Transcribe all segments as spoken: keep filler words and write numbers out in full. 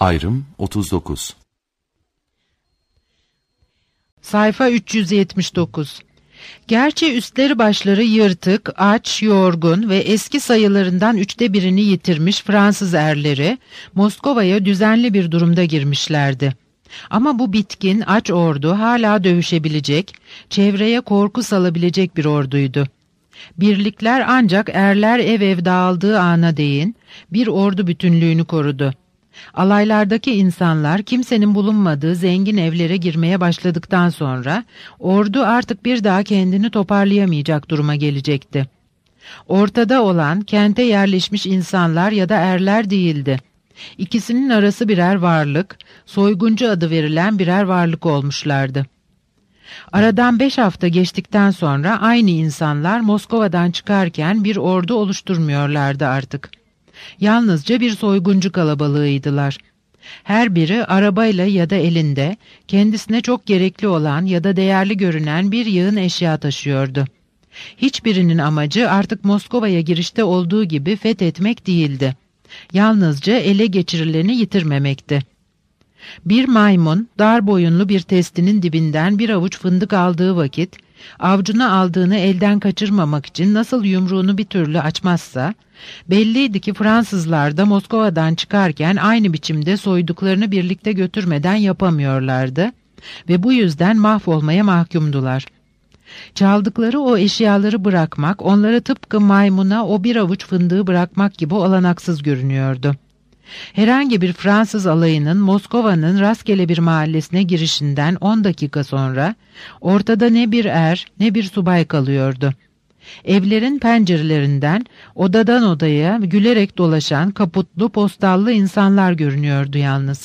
Ayrım otuz dokuz. Sayfa üç yüz yetmiş dokuz. Gerçi üstleri başları yırtık, aç, yorgun ve eski sayılarından üçte birini yitirmiş Fransız erleri Moskova'ya düzenli bir durumda girmişlerdi. Ama bu bitkin, aç ordu hala dövüşebilecek, çevreye korku salabilecek bir orduydu. Birlikler ancak erler ev ev dağıldığı ana değin bir ordu bütünlüğünü korudu. Alaylardaki insanlar kimsenin bulunmadığı zengin evlere girmeye başladıktan sonra ordu artık bir daha kendini toparlayamayacak duruma gelecekti. Ortada olan kente yerleşmiş insanlar ya da erler değildi. İkisinin arası birer varlık, soyguncu adı verilen birer varlık olmuşlardı. Aradan beş hafta geçtikten sonra aynı insanlar Moskova'dan çıkarken bir ordu oluşturmuyorlardı artık. Yalnızca bir soyguncu kalabalığıydılar. Her biri arabayla ya da elinde kendisine çok gerekli olan ya da değerli görünen bir yığın eşya taşıyordu. Hiçbirinin amacı artık Moskova'ya girişte olduğu gibi fethetmek değildi. Yalnızca ele geçirileni yitirmemekti. Bir maymun dar boyunlu bir testinin dibinden bir avuç fındık aldığı vakit, avcuna aldığını elden kaçırmamak için nasıl yumruğunu bir türlü açmazsa, belliydi ki Fransızlar da Moskova'dan çıkarken aynı biçimde soyduklarını birlikte götürmeden yapamıyorlardı ve bu yüzden mahvolmaya mahkumdular. Çaldıkları o eşyaları bırakmak, onlara tıpkı maymuna o bir avuç fındığı bırakmak gibi olanaksız görünüyordu. Herhangi bir Fransız alayının Moskova'nın rastgele bir mahallesine girişinden on dakika sonra ortada ne bir er ne bir subay kalıyordu. Evlerin pencerelerinden odadan odaya gülerek dolaşan kaputlu postallı insanlar görünüyordu yalnız.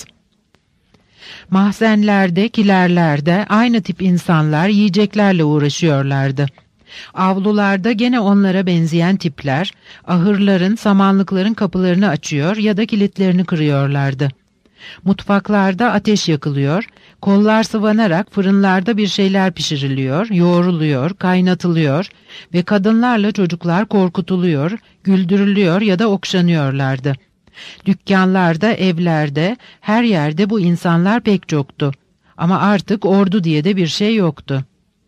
Mahzenlerde, kilerlerde aynı tip insanlar yiyeceklerle uğraşıyorlardı. Avlularda gene onlara benzeyen tipler, ahırların, samanlıkların kapılarını açıyor ya da kilitlerini kırıyorlardı. Mutfaklarda ateş yakılıyor, kollar sıvanarak fırınlarda bir şeyler pişiriliyor, yoğruluyor, kaynatılıyor ve kadınlarla çocuklar korkutuluyor, güldürülüyor ya da okşanıyorlardı. Dükkanlarda, evlerde, her yerde bu insanlar pek çoktu. Ama artık ordu diye de bir şey yoktu.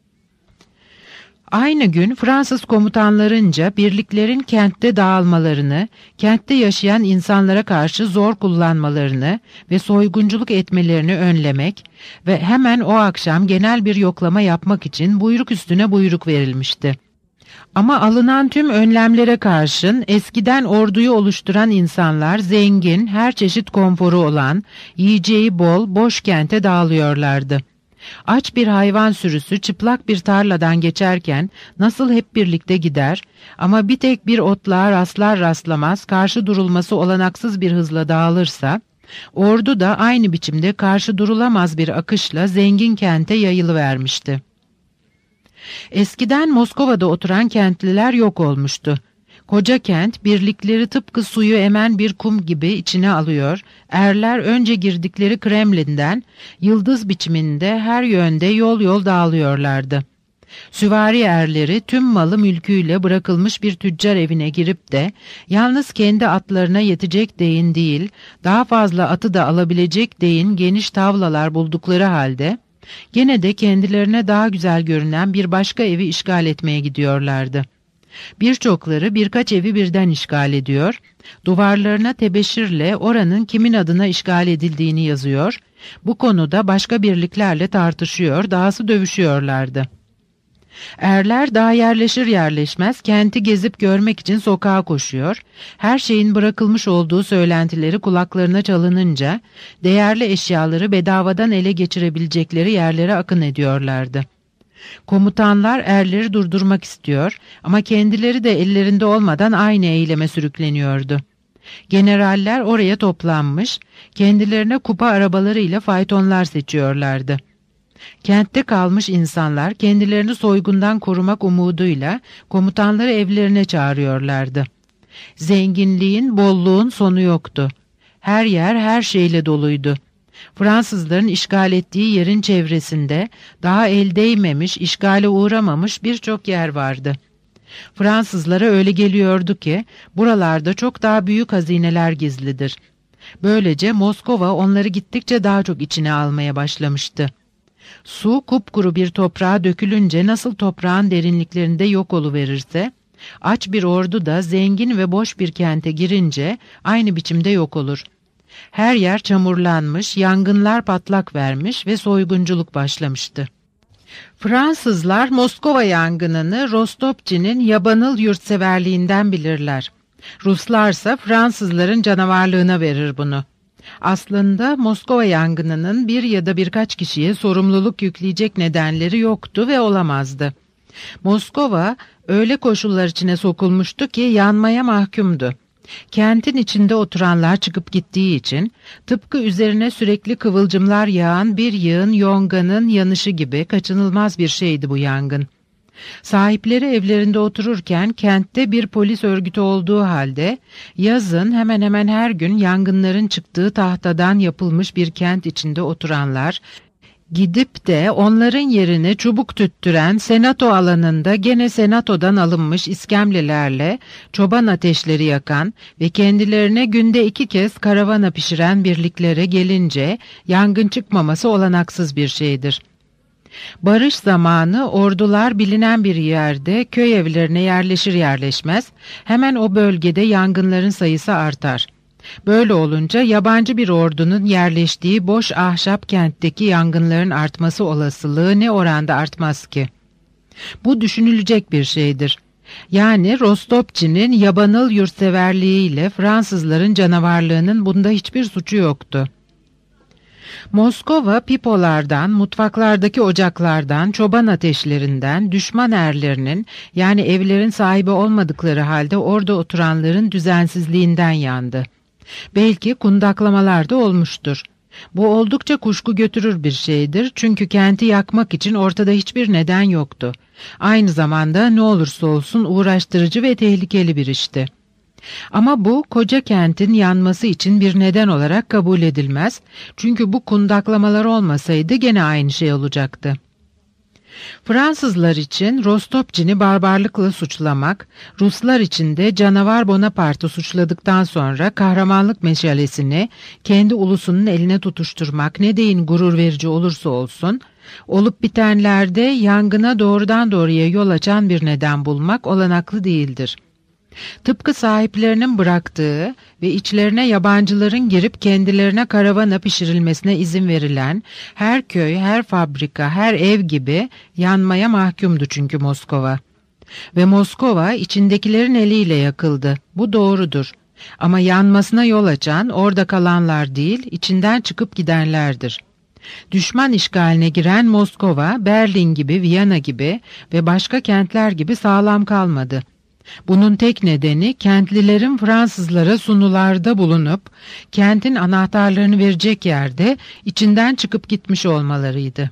Aynı gün Fransız komutanlarınca birliklerin kentte dağılmalarını, kentte yaşayan insanlara karşı zor kullanmalarını ve soygunculuk etmelerini önlemek ve hemen o akşam genel bir yoklama yapmak için buyruk üstüne buyruk verilmişti. Ama alınan tüm önlemlere karşın eskiden orduyu oluşturan insanlar zengin, her çeşit konforu olan, yiyeceği bol, boş kente dağılıyorlardı. Aç bir hayvan sürüsü çıplak bir tarladan geçerken nasıl hep birlikte gider ama bir tek bir otluğa rastlar rastlamaz karşı durulması olanaksız bir hızla dağılırsa, ordu da aynı biçimde karşı durulamaz bir akışla zengin kente yayılıvermişti. Eskiden Moskova'da oturan kentliler yok olmuştu. Koca kent birlikleri tıpkı suyu emen bir kum gibi içine alıyor, erler önce girdikleri Kremlin'den yıldız biçiminde her yönde yol yol dağılıyorlardı. Süvari erleri tüm malı mülküyle bırakılmış bir tüccar evine girip de yalnız kendi atlarına yetecek deyin değil, daha fazla atı da alabilecek deyin geniş tavlalar buldukları halde, gene de kendilerine daha güzel görünen bir başka evi işgal etmeye gidiyorlardı. Birçokları birkaç evi birden işgal ediyor, duvarlarına tebeşirle oranın kimin adına işgal edildiğini yazıyor, bu konuda başka birliklerle tartışıyor, dahası dövüşüyorlardı. Erler daha yerleşir yerleşmez kenti gezip görmek için sokağa koşuyor, her şeyin bırakılmış olduğu söylentileri kulaklarına çalınınca değerli eşyaları bedavadan ele geçirebilecekleri yerlere akın ediyorlardı. Komutanlar erleri durdurmak istiyor ama kendileri de ellerinde olmadan aynı eyleme sürükleniyordu. Generaller oraya toplanmış, kendilerine kupa arabalarıyla faytonlar seçiyorlardı. Kentte kalmış insanlar kendilerini soygundan korumak umuduyla komutanları evlerine çağırıyorlardı. Zenginliğin, bolluğun sonu yoktu. Her yer her şeyle doluydu. Fransızların işgal ettiği yerin çevresinde daha el değmemiş, işgale uğramamış birçok yer vardı. Fransızlara öyle geliyordu ki buralarda çok daha büyük hazineler gizlidir. Böylece Moskova onları gittikçe daha çok içine almaya başlamıştı. Su kupkuru bir toprağa dökülünce nasıl toprağın derinliklerinde yok oluverirse, aç bir ordu da zengin ve boş bir kente girince aynı biçimde yok olur. Her yer çamurlanmış, yangınlar patlak vermiş ve soygunculuk başlamıştı. Fransızlar Moskova yangınını Rostopçi'nin yabanıl yurtseverliğinden bilirler. Ruslarsa Fransızların canavarlığına verir bunu. Aslında Moskova yangınının bir ya da birkaç kişiye sorumluluk yükleyecek nedenleri yoktu ve olamazdı. Moskova öyle koşullar içine sokulmuştu ki yanmaya mahkumdu. Kentin içinde oturanlar çıkıp gittiği için tıpkı üzerine sürekli kıvılcımlar yağan bir yığın yonganın yanışı gibi kaçınılmaz bir şeydi bu yangın. Sahipleri evlerinde otururken kentte bir polis örgütü olduğu halde yazın hemen hemen her gün yangınların çıktığı tahtadan yapılmış bir kent içinde oturanlar gidip de onların yerine çubuk tüttüren senato alanında gene senatodan alınmış iskemlelerle çoban ateşleri yakan ve kendilerine günde iki kez karavana pişiren birliklere gelince yangın çıkmaması olanaksız bir şeydir. Barış zamanı ordular bilinen bir yerde köy evlerine yerleşir yerleşmez hemen o bölgede yangınların sayısı artar. Böyle olunca yabancı bir ordunun yerleştiği boş ahşap kentteki yangınların artması olasılığı ne oranda artmaz ki? Bu düşünülecek bir şeydir. Yani Rostopçi'nin yabanıl yurtseverliğiyle Fransızların canavarlığının bunda hiçbir suçu yoktu. Moskova pipolardan, mutfaklardaki ocaklardan, çoban ateşlerinden, düşman erlerinin yani evlerin sahibi olmadıkları halde orada oturanların düzensizliğinden yandı. Belki kundaklamalar da olmuştur. Bu oldukça kuşku götürür bir şeydir çünkü kenti yakmak için ortada hiçbir neden yoktu. Aynı zamanda ne olursa olsun uğraştırıcı ve tehlikeli bir işti. Ama bu koca kentin yanması için bir neden olarak kabul edilmez çünkü bu kundaklamalar olmasaydı gene aynı şey olacaktı. Fransızlar için Rostopçi'ni barbarlıkla suçlamak, Ruslar için de canavar Bonaparte'ı suçladıktan sonra kahramanlık meşalesini kendi ulusunun eline tutuşturmak ne deyin gurur verici olursa olsun, olup bitenlerde yangına doğrudan doğruya yol açan bir neden bulmak olanaklı değildir. Tıpkı sahiplerinin bıraktığı ve içlerine yabancıların girip kendilerine karavana pişirilmesine izin verilen her köy, her fabrika, her ev gibi yanmaya mahkumdu çünkü Moskova. Ve Moskova içindekilerin eliyle yakıldı. Bu doğrudur. Ama yanmasına yol açan orada kalanlar değil, içinden çıkıp gidenlerdir. Düşman işgaline giren Moskova, Berlin gibi, Viyana gibi ve başka kentler gibi sağlam kalmadı. Bunun tek nedeni kentlilerin Fransızlara sunularda bulunup kentin anahtarlarını verecek yerde içinden çıkıp gitmiş olmalarıydı.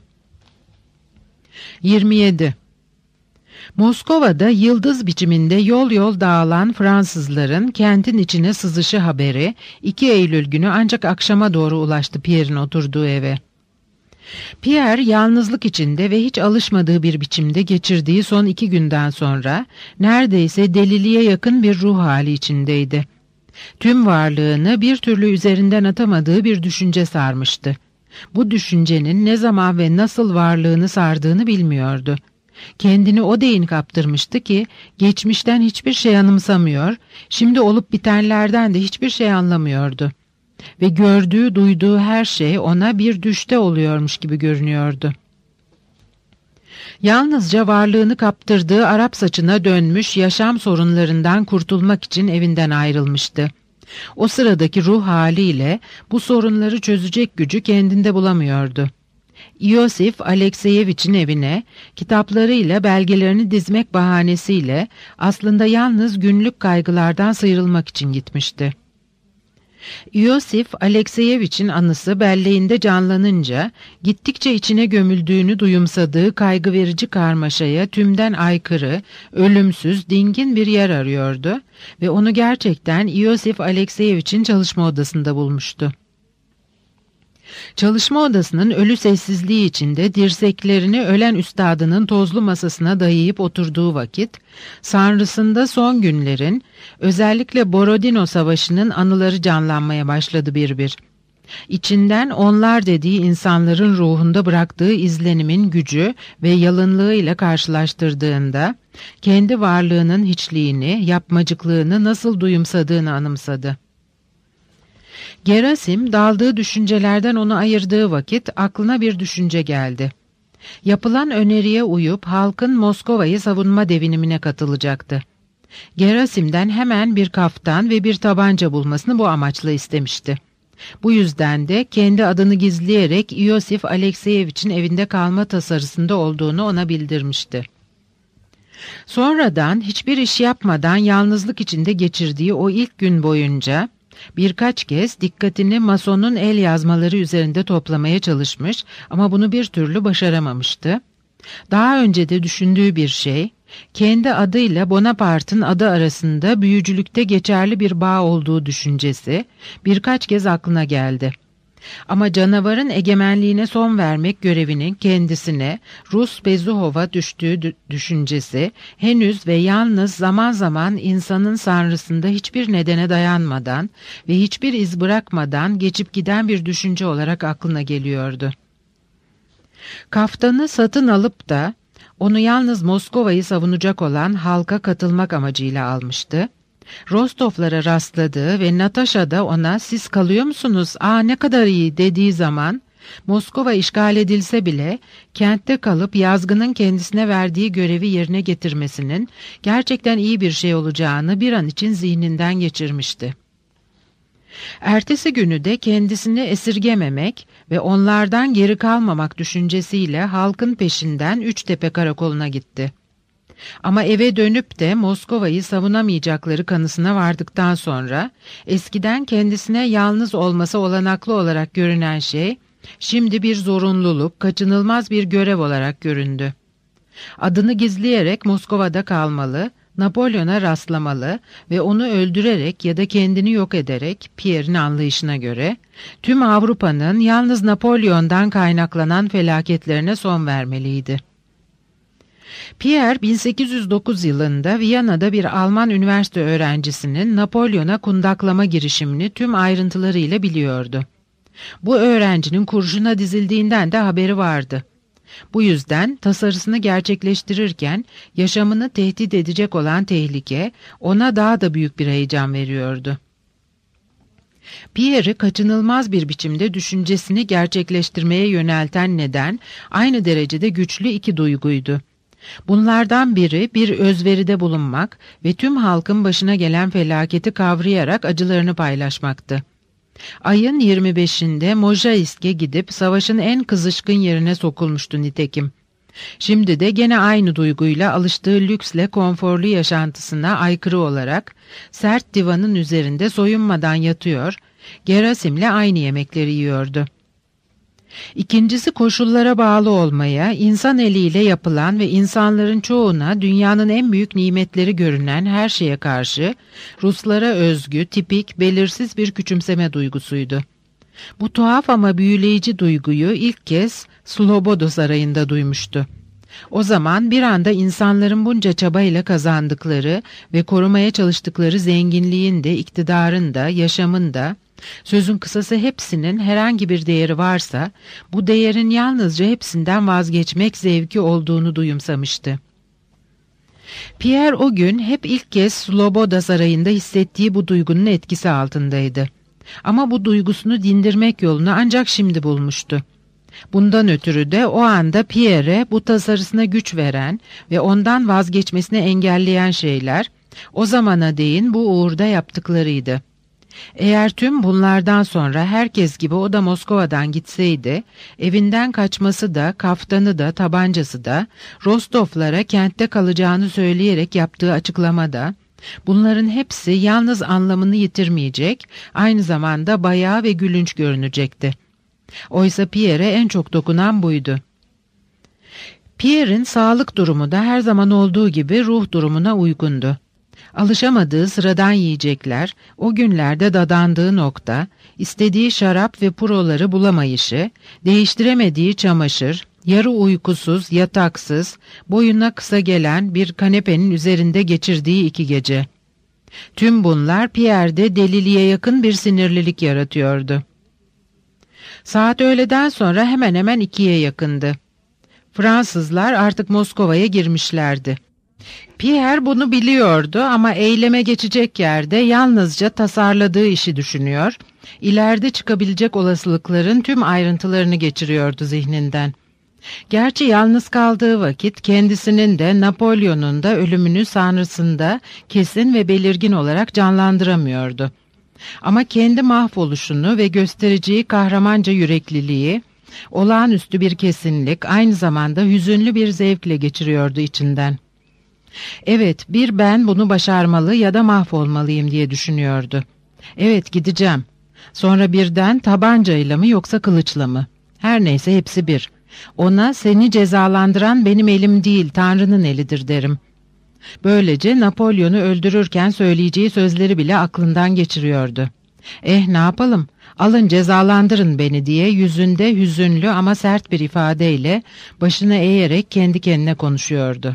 yirmi yedi. Moskova'da yıldız biçiminde yol yol dağılan Fransızların kentin içine sızışı haberi iki Eylül günü ancak akşama doğru ulaştı Pierre'in oturduğu eve. Pierre yalnızlık içinde ve hiç alışmadığı bir biçimde geçirdiği son iki günden sonra neredeyse deliliğe yakın bir ruh hali içindeydi. Tüm varlığını bir türlü üzerinden atamadığı bir düşünce sarmıştı. Bu düşüncenin ne zaman ve nasıl varlığını sardığını bilmiyordu. Kendini o deyin kaptırmıştı ki geçmişten hiçbir şey anımsamıyor, şimdi olup bitenlerden de hiçbir şey anlamıyordu. Ve gördüğü, duyduğu her şey ona bir düşte oluyormuş gibi görünüyordu. Yalnızca varlığını kaptırdığı Arap saçına dönmüş yaşam sorunlarından kurtulmak için evinden ayrılmıştı. O sıradaki ruh haliyle bu sorunları çözecek gücü kendinde bulamıyordu. İosif Alekseyeviç'in evine kitaplarıyla belgelerini dizmek bahanesiyle aslında yalnız günlük kaygılardan sıyrılmak için gitmişti. İosif Alekseyeviç'in anısı belleğinde canlanınca gittikçe içine gömüldüğünü duyumsadığı kaygı verici karmaşaya tümden aykırı, ölümsüz, dingin bir yer arıyordu ve onu gerçekten İosif Alekseyeviç'in çalışma odasında bulmuştu. Çalışma odasının ölü sessizliği içinde dirseklerini ölen üstadının tozlu masasına dayayıp oturduğu vakit, sanrısında son günlerin, özellikle Borodino Savaşı'nın anıları canlanmaya başladı bir bir. İçinden onlar dediği insanların ruhunda bıraktığı izlenimin gücü ve yalınlığıyla karşılaştırdığında, kendi varlığının hiçliğini, yapmacıklığını nasıl duyumsadığını anımsadı. Gerasim daldığı düşüncelerden onu ayırdığı vakit aklına bir düşünce geldi. Yapılan öneriye uyup halkın Moskova'yı savunma devinimine katılacaktı. Gerasim'den hemen bir kaftan ve bir tabanca bulmasını bu amaçla istemişti. Bu yüzden de kendi adını gizleyerek İosif Alekseyevich'in evinde kalma tasarısında olduğunu ona bildirmişti. Sonradan hiçbir iş yapmadan yalnızlık içinde geçirdiği o ilk gün boyunca birkaç kez dikkatini Mason'un el yazmaları üzerinde toplamaya çalışmış ama bunu bir türlü başaramamıştı. Daha önce de düşündüğü bir şey, kendi adıyla Bonaparte'ın adı arasında büyücülükte geçerli bir bağ olduğu düşüncesi birkaç kez aklına geldi. Ama canavarın egemenliğine son vermek görevinin kendisine Rus Bezuhov'a düştüğü düşüncesi henüz ve yalnız zaman zaman insanın sanrısında hiçbir nedene dayanmadan ve hiçbir iz bırakmadan geçip giden bir düşünce olarak aklına geliyordu. Kaftanı satın alıp da onu yalnız Moskova'yı savunacak olan halka katılmak amacıyla almıştı. Rostovlara rastladığı ve Natasha da ona "Siz kalıyor musunuz? Aa ne kadar iyi" dediği zaman Moskova işgal edilse bile kentte kalıp yazgının kendisine verdiği görevi yerine getirmesinin gerçekten iyi bir şey olacağını bir an için zihninden geçirmişti. Ertesi günü de kendisini esirgememek ve onlardan geri kalmamak düşüncesiyle halkın peşinden Üçtepe Karakolu'na gitti. Ama eve dönüp de Moskova'yı savunamayacakları kanısına vardıktan sonra eskiden kendisine yalnız olması olanaklı olarak görünen şey şimdi bir zorunluluk, kaçınılmaz bir görev olarak göründü. Adını gizleyerek Moskova'da kalmalı, Napolyon'a rastlamalı ve onu öldürerek ya da kendini yok ederek Pierre'in anlayışına göre tüm Avrupa'nın yalnız Napolyon'dan kaynaklanan felaketlerine son vermeliydi. Pierre bin sekiz yüz dokuz yılında Viyana'da bir Alman üniversite öğrencisinin Napolyon'a kundaklama girişimini tüm ayrıntılarıyla biliyordu. Bu öğrencinin kurşuna dizildiğinden de haberi vardı. Bu yüzden tasarısını gerçekleştirirken yaşamını tehdit edecek olan tehlike ona daha da büyük bir heyecan veriyordu. Pierre'i kaçınılmaz bir biçimde düşüncesini gerçekleştirmeye yönelten neden aynı derecede güçlü iki duyguydu. Bunlardan biri bir özveride bulunmak ve tüm halkın başına gelen felaketi kavrayarak acılarını paylaşmaktı. Ayın yirmi beşinde Mojaisk'e gidip savaşın en kızışkın yerine sokulmuştu nitekim. Şimdi de gene aynı duyguyla alıştığı lüksle konforlu yaşantısına aykırı olarak sert divanın üzerinde soyunmadan yatıyor, Gerasim'le aynı yemekleri yiyordu. İkincisi koşullara bağlı olmaya, insan eliyle yapılan ve insanların çoğuna dünyanın en büyük nimetleri görünen her şeye karşı Ruslara özgü, tipik, belirsiz bir küçümseme duygusuydu. Bu tuhaf ama büyüleyici duyguyu ilk kez Sloboda Sarayı'nda duymuştu. O zaman bir anda insanların bunca çabayla kazandıkları ve korumaya çalıştıkları zenginliğin de, iktidarın da, yaşamın da, sözün kısası hepsinin herhangi bir değeri varsa, bu değerin yalnızca hepsinden vazgeçmek zevki olduğunu duyumsamıştı. Pierre o gün hep ilk kez Sloboda Sarayı'nda hissettiği bu duygunun etkisi altındaydı. Ama bu duygusunu dindirmek yolunu ancak şimdi bulmuştu. Bundan ötürü de o anda Pierre'e bu tasarısına güç veren ve ondan vazgeçmesini engelleyen şeyler, o zamana değin bu uğurda yaptıklarıydı. Eğer tüm bunlardan sonra herkes gibi o da Moskova'dan gitseydi, evinden kaçması da, kaftanı da, tabancası da, Rostovlara kentte kalacağını söyleyerek yaptığı açıklamada, bunların hepsi yalnız anlamını yitirmeyecek, aynı zamanda bayağı ve gülünç görünecekti. Oysa Pierre'e en çok dokunan buydu. Pierre'in sağlık durumu da her zaman olduğu gibi ruh durumuna uygundu. Alışamadığı sıradan yiyecekler, o günlerde dadandığı nokta, istediği şarap ve puroları bulamayışı, değiştiremediği çamaşır, yarı uykusuz, yataksız, boyuna kısa gelen bir kanepenin üzerinde geçirdiği iki gece. Tüm bunlar Pierre'de deliliğe yakın bir sinirlilik yaratıyordu. Saat öğleden sonra hemen hemen ikiye yakındı. Fransızlar artık Moskova'ya girmişlerdi. Pierre bunu biliyordu ama eyleme geçecek yerde yalnızca tasarladığı işi düşünüyor, ileride çıkabilecek olasılıkların tüm ayrıntılarını geçiriyordu zihninden. Gerçi yalnız kaldığı vakit kendisinin de Napolyon'un da ölümünü sanrısında kesin ve belirgin olarak canlandıramıyordu. Ama kendi mahvoluşunu ve göstereceği kahramanca yürekliliği, olağanüstü bir kesinlik, aynı zamanda hüzünlü bir zevkle geçiriyordu içinden. Evet, bir ben bunu başarmalı ya da mahvolmalıyım diye düşünüyordu. Evet, gideceğim. Sonra birden tabancayla mı yoksa kılıçla mı? Her neyse hepsi bir. Ona seni cezalandıran benim elim değil, Tanrı'nın elidir derim. Böylece Napolyon'u öldürürken söyleyeceği sözleri bile aklından geçiriyordu. Eh ne yapalım, alın cezalandırın beni diye yüzünde hüzünlü ama sert bir ifadeyle başını eğerek kendi kendine konuşuyordu.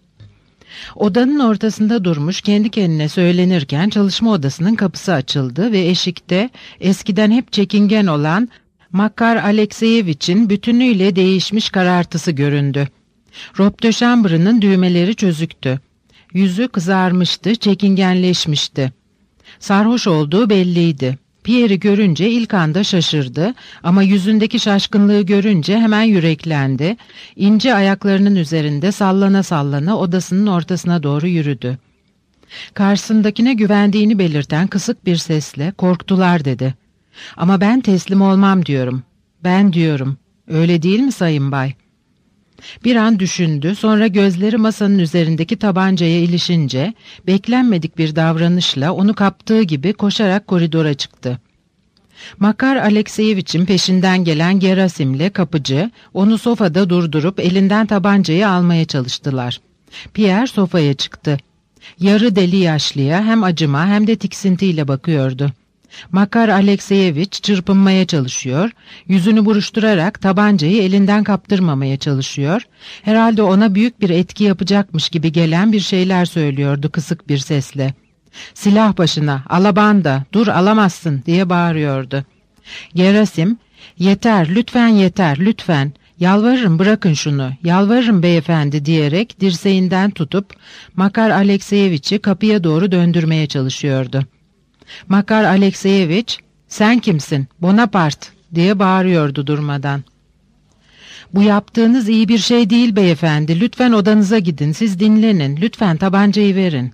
Odanın ortasında durmuş kendi kendine söylenirken çalışma odasının kapısı açıldı ve eşikte eskiden hep çekingen olan Makar Alekseyeviç'in bütünüyle değişmiş karartısı göründü. Robe de chambre'ının düğmeleri çözüktü. Yüzü kızarmıştı, çekingenleşmişti. Sarhoş olduğu belliydi. Pierre'i görünce ilk anda şaşırdı ama yüzündeki şaşkınlığı görünce hemen yüreklendi. İnce ayaklarının üzerinde sallana sallana odasının ortasına doğru yürüdü. Karşısındakine güvendiğini belirten kısık bir sesle "Korktular" dedi. "Ama ben teslim olmam diyorum. Ben diyorum. Öyle değil mi Sayın Bay?" Bir an düşündü, sonra gözleri masanın üzerindeki tabancaya ilişince beklenmedik bir davranışla onu kaptığı gibi koşarak koridora çıktı. Makar Alekseyeviç'in peşinden gelen Gerasim'le kapıcı onu sofada durdurup elinden tabancayı almaya çalıştılar. Pierre sofaya çıktı. Yarı deli yaşlıya hem acıma hem de tiksintiyle bakıyordu. Makar Alekseyeviç çırpınmaya çalışıyor, yüzünü buruşturarak tabancayı elinden kaptırmamaya çalışıyor, herhalde ona büyük bir etki yapacakmış gibi gelen bir şeyler söylüyordu kısık bir sesle. "Silah başına, alabanda, dur alamazsın" diye bağırıyordu. Gerasim, "Yeter, lütfen yeter, lütfen, yalvarırım bırakın şunu, yalvarırım beyefendi" diyerek dirseğinden tutup Makar Alekseyeviç'i kapıya doğru döndürmeye çalışıyordu. Makar Alekseyeviç, "Sen kimsin? Bonaparte" diye bağırıyordu durmadan. "Bu yaptığınız iyi bir şey değil beyefendi. Lütfen odanıza gidin. Siz dinlenin. Lütfen tabancayı verin."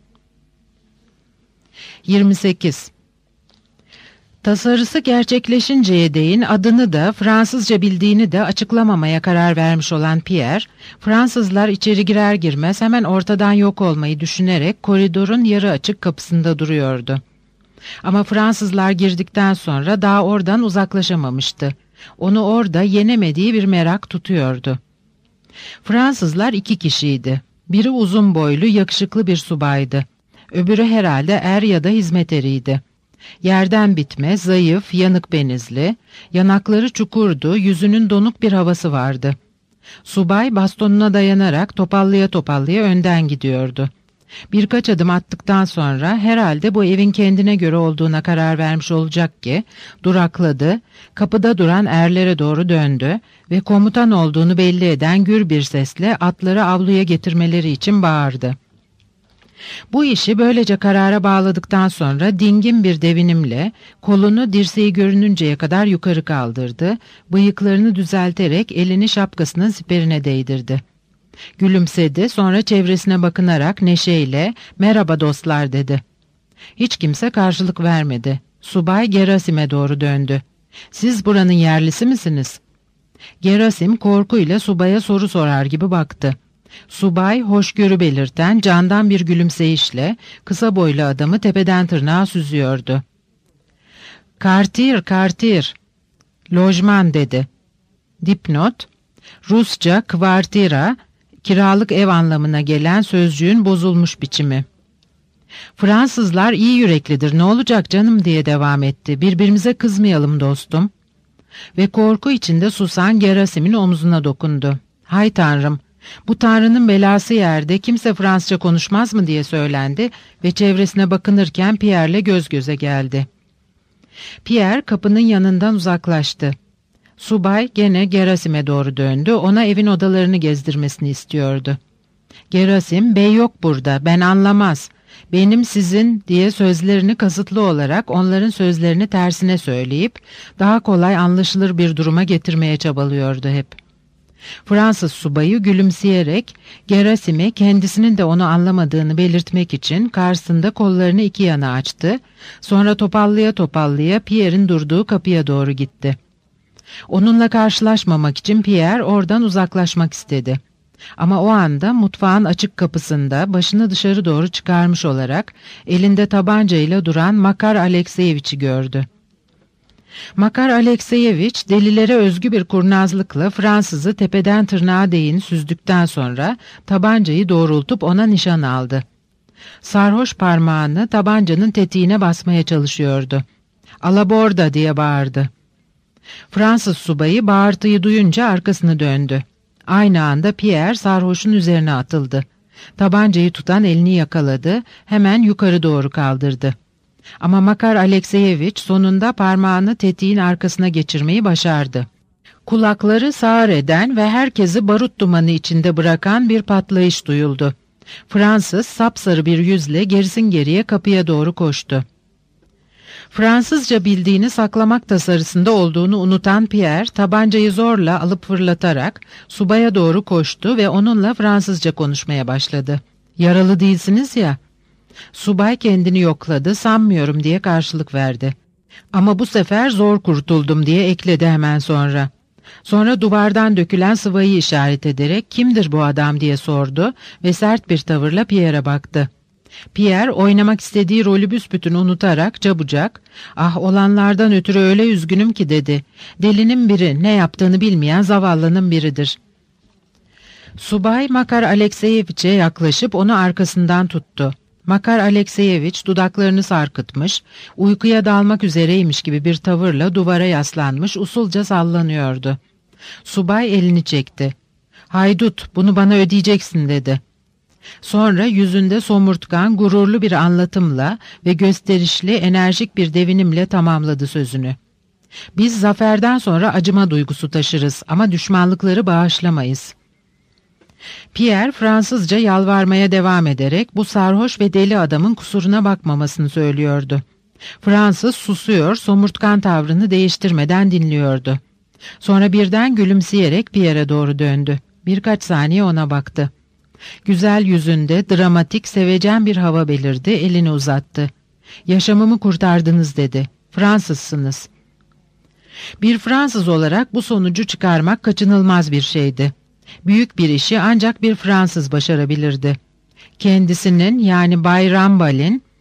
yirmi sekiz. Tasarısı gerçekleşinceye değin adını da Fransızca bildiğini de açıklamamaya karar vermiş olan Pierre, Fransızlar içeri girer girmez hemen ortadan yok olmayı düşünerek koridorun yarı açık kapısında duruyordu. Ama Fransızlar girdikten sonra daha oradan uzaklaşamamıştı. Onu orada yenemediği bir merak tutuyordu. Fransızlar iki kişiydi. Biri uzun boylu, yakışıklı bir subaydı. Öbürü herhalde er ya da hizmet eriydi. Yerden bitme, zayıf, yanık benizli, yanakları çukurdu, yüzünün donuk bir havası vardı. Subay bastonuna dayanarak topallaya topallaya önden gidiyordu. Birkaç adım attıktan sonra herhalde bu evin kendine göre olduğuna karar vermiş olacak ki durakladı, kapıda duran erlere doğru döndü ve komutan olduğunu belli eden gür bir sesle atları avluya getirmeleri için bağırdı. Bu işi böylece karara bağladıktan sonra dingin bir devinimle kolunu dirseği görününceye kadar yukarı kaldırdı, bıyıklarını düzelterek elini şapkasının siperine değdirdi. Gülümsedi, sonra çevresine bakınarak neşeyle "Merhaba dostlar" dedi. Hiç kimse karşılık vermedi. Subay Gerasim'e doğru döndü. "Siz buranın yerlisi misiniz?" Gerasim korkuyla subaya soru sorar gibi baktı. Subay hoşgörü belirten candan bir gülümseyişle kısa boylu adamı tepeden tırnağa süzüyordu. "Kartir, kartir, lojman" dedi. Dipnot, Rusça kvartira, kiralık ev anlamına gelen sözcüğün bozulmuş biçimi. Fransızlar iyi yüreklidir, ne olacak canım diye devam etti. Birbirimize kızmayalım dostum. Ve korku içinde susan Gerasim'in omzuna dokundu. Hay tanrım, bu tanrının belası yerde kimse Fransızca konuşmaz mı diye söylendi ve çevresine bakınırken Pierre'le göz göze geldi. Pierre kapının yanından uzaklaştı. Subay gene Gerasim'e doğru döndü, ona evin odalarını gezdirmesini istiyordu. Gerasim, bey yok burada, ben anlamaz. Benim sizin diye sözlerini kasıtlı olarak onların sözlerini tersine söyleyip daha kolay anlaşılır bir duruma getirmeye çabalıyordu hep. Fransız subayı gülümseyerek Gerasim'e kendisinin de onu anlamadığını belirtmek için karşısında kollarını iki yana açtı, sonra topallaya topallaya Pierre'in durduğu kapıya doğru gitti. Onunla karşılaşmamak için Pierre oradan uzaklaşmak istedi. Ama o anda mutfağın açık kapısında başını dışarı doğru çıkarmış olarak elinde tabancayla duran Makar Alekseyeviç'i gördü. Makar Alekseyeviç delilere özgü bir kurnazlıkla Fransızı tepeden tırnağa değin süzdükten sonra tabancayı doğrultup ona nişan aldı. Sarhoş parmağını tabancanın tetiğine basmaya çalışıyordu. "Alaborda!" diye bağırdı. Fransız subayı bağırtıyı duyunca arkasını döndü. Aynı anda Pierre sarhoşun üzerine atıldı. Tabancayı tutan elini yakaladı, hemen yukarı doğru kaldırdı. Ama Makar Alekseyeviç sonunda parmağını tetiğin arkasına geçirmeyi başardı. Kulakları sağır eden ve herkesi barut dumanı içinde bırakan bir patlayış duyuldu. Fransız sapsarı bir yüzle gerisin geriye kapıya doğru koştu. Fransızca bildiğini saklamak tasarısında olduğunu unutan Pierre, tabancayı zorla alıp fırlatarak subaya doğru koştu ve onunla Fransızca konuşmaya başladı. "Yaralı değilsiniz ya?" Subay kendini yokladı, "Sanmıyorum" diye karşılık verdi. "Ama bu sefer zor kurtuldum" diye ekledi hemen sonra. Sonra duvardan dökülen sıvayı işaret ederek "Kimdir bu adam?" diye sordu ve sert bir tavırla Pierre'e baktı. Pierre oynamak istediği rolü büsbütün unutarak çabucak "Ah, olanlardan ötürü öyle üzgünüm ki" dedi. "Delinin biri, ne yaptığını bilmeyen zavallının biridir." Subay Makar Alekseyeviç'e yaklaşıp onu arkasından tuttu. Makar Alekseyeviç dudaklarını sarkıtmış, uykuya dalmak üzereymiş gibi bir tavırla duvara yaslanmış usulca sallanıyordu. Subay elini çekti. "Haydut, bunu bana ödeyeceksin" dedi. Sonra yüzünde somurtkan, gururlu bir anlatımla ve gösterişli, enerjik bir devinimle tamamladı sözünü. "Biz zaferden sonra acıma duygusu taşırız ama düşmanlıkları bağışlamayız." Pierre Fransızca yalvarmaya devam ederek bu sarhoş ve deli adamın kusuruna bakmamasını söylüyordu. Fransız susuyor, somurtkan tavrını değiştirmeden dinliyordu. Sonra birden gülümseyerek Pierre'e doğru döndü. Birkaç saniye ona baktı. Güzel yüzünde dramatik, sevecen bir hava belirdi, elini uzattı. "Yaşamımı kurtardınız" dedi. "Fransızsınız." Bir Fransız olarak bu sonucu çıkarmak kaçınılmaz bir şeydi. Büyük bir işi ancak bir Fransız başarabilirdi. Kendisinin, yani Bay Rambal'in